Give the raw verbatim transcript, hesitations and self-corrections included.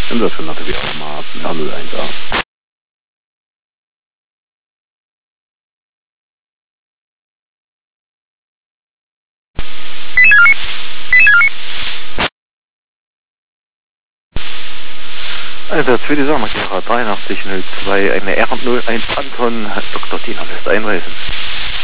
Insofern natürlich auch mal nach null eins a. Einsatz für die Sommerkehrer dreiundachtzig null zwei, eine R null eins Anton, Doktor Tina lässt einweisen.